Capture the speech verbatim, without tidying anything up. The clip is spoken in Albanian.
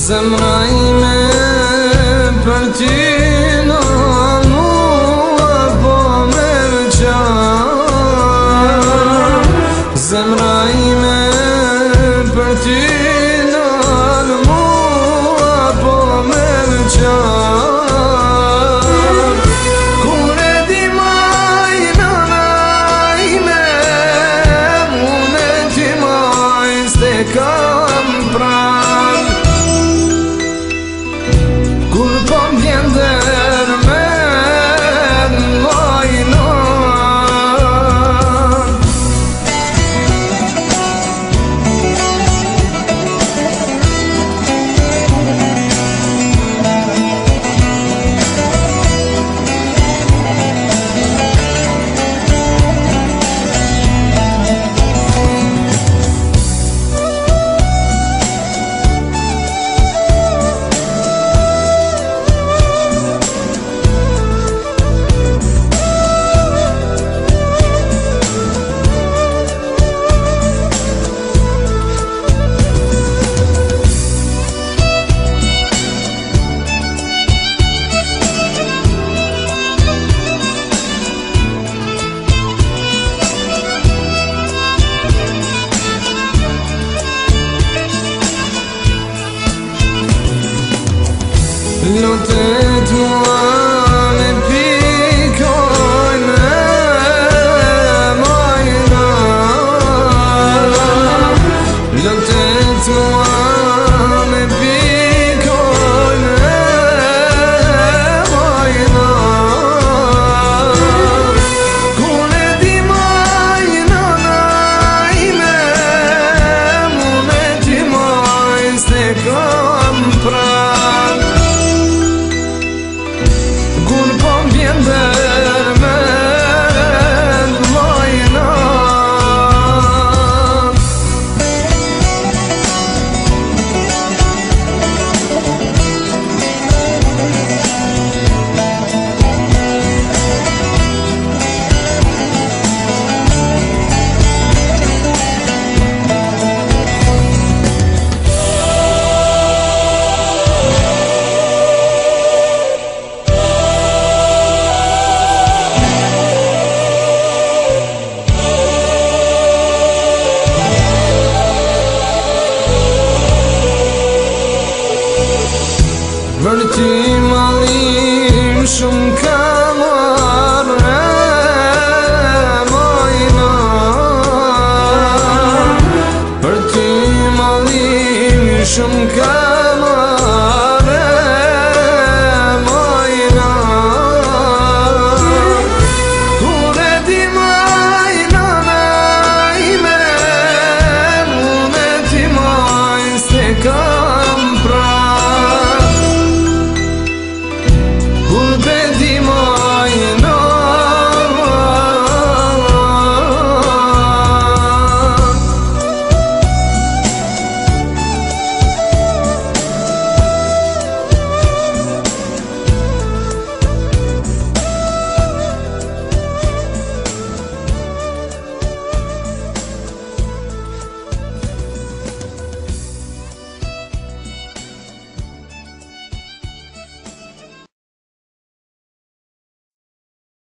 Zemra ime për ty në mua po me vëqan. Zemra ime për ty në mua po me vëqan. Kur e di maj nëna ime, unë e ti maj s'te kam pran. Kur po m'vjen dërmen lojnon, lutet mua me pikojnë majna. Lutet mua me pikojnë majna. Kur e di majna ime, unë e ti maj s'te kam pran. Kur po m'vjen dërmen lojnon, për ty malim shumë ka marrë majna. Për ty malim shumë ka